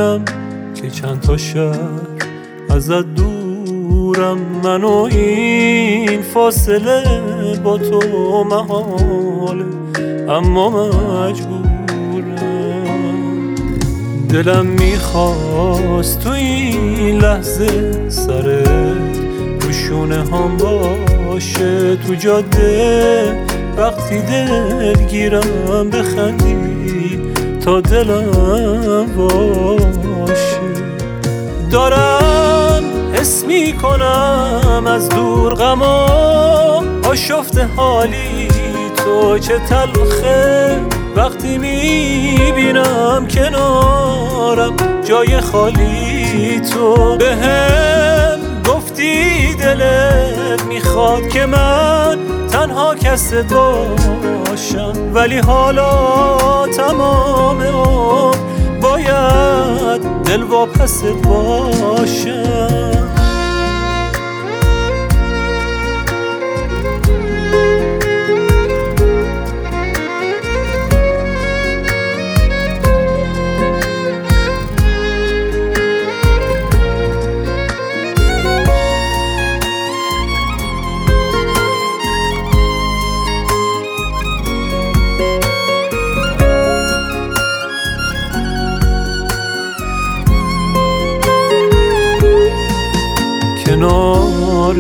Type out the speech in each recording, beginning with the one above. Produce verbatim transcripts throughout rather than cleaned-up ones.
میدونم که چند تا شهر ازت دورم، من و این فاصله با تو محاله، اما مجبورم. دلم میخواست تو این لحظه سرت رو شونه هم باشه، تو جاده وقتی دلگیرم بخندی تا دلم باشه. دارم حس میکنم از دور غما آشفته حالی، تو چه تلخه وقتی میبینم کنارم جای خالی. تو بهم گفتی دلت میخواد که من تنها کست باشم، ولی حالا تمام عمر باید دل واپست باشم. کنار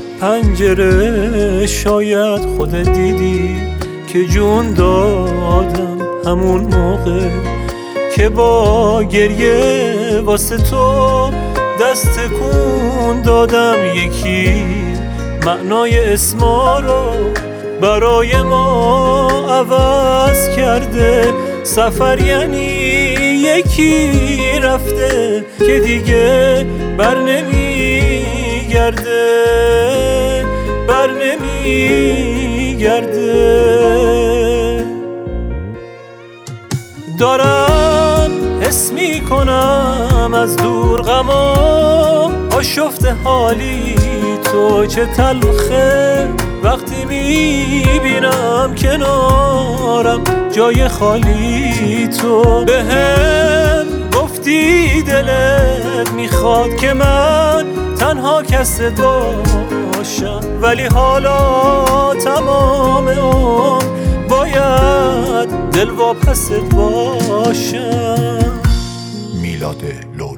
پنجره شاید خودت دیدی که جون دادم همون موقع که با گریه واسه تو دست تکون دادم. یکی معنای اسما رو برای ما عوض کرده، سفر یعنی یکی رفته که دیگه بر نمیگرده، بر نمیگرده. دارم حس میکنم از دور غما آشفته حالی، تو چه تلخه وقتی میبینم کنارم جای خالی. تو بهم گفتی دلت میخواد که من تنها کست باشم، ولی حالا تمام عمر باید دل واپست باشم. میلاد لو